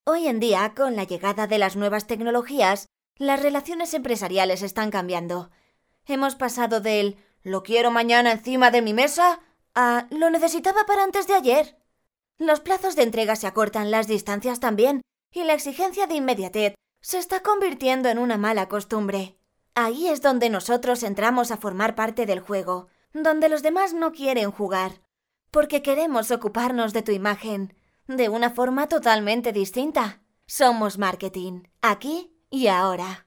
Hoy en día, con la llegada de las nuevas tecnologías, las relaciones empresariales están cambiando. Hemos pasado del «lo quiero mañana encima de mi mesa» a «lo necesitaba para antes de ayer». Los plazos de entrega se acortan, las distancias también, y la exigencia de inmediatez se está convirtiendo en una mala costumbre. Ahí es donde nosotros entramos a formar parte del juego, donde los demás no quieren jugar, porque queremos ocuparnos de tu imagen, de una forma totalmente distinta. Somos marketing, aquí y ahora.